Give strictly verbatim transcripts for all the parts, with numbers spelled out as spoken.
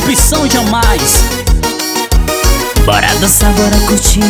opção jamais. Bora dançar, bora curtir.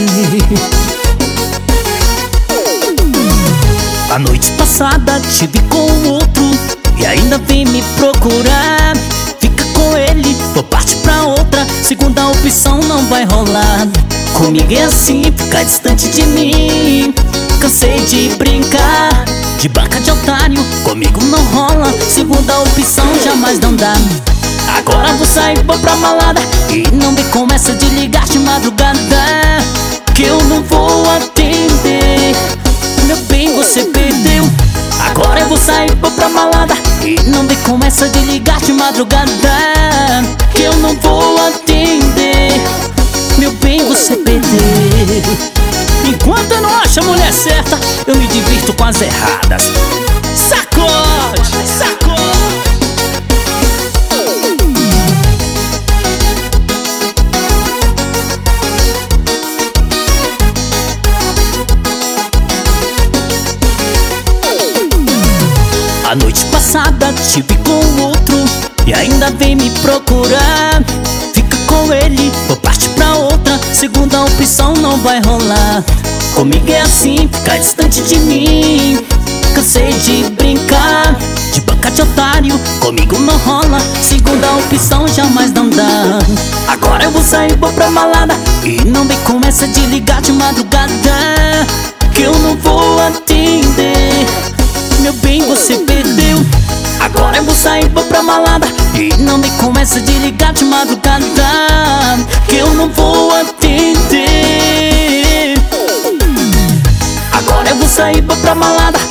A noite passada te vi com outro e ainda vem me procurar. Fica com ele, vou partir pra outra. Segunda opção não vai rolar. Comigo é assim, fica distante de mim. Cansei de brincar de banca de otário, comigo não rola. Segunda opção jamais não dá. Agora vou sair, vou pra balada e não me começa de ligar de madrugada, que eu não vou atender. Meu bem, você perdeu. Agora eu vou sair, vou pra balada e não me começa de ligar de madrugada, que eu não vou atender. Meu bem, você perdeu. Enquanto eu não acho a mulher certa, eu me divirto com as erradas. Sacode, sacode. A noite passada te vi com outro e ainda vem me procurar. Fica com ele, vou partir pra outra. Segunda opção não vai rolar. Comigo é assim, fica distante de mim. Cansei de brincar de banca de otário, comigo não rola. Segunda opção jamais não dá. Agora eu vou sair, vou pra balada e não me começa de ligar de madrugada, que eu não vou atender. Meu bem, você perdeu. Agora eu vou sair, vou pra balada e não me começa de ligar de madrugada, que eu não vou atender. Agora eu vou sair, vou pra balada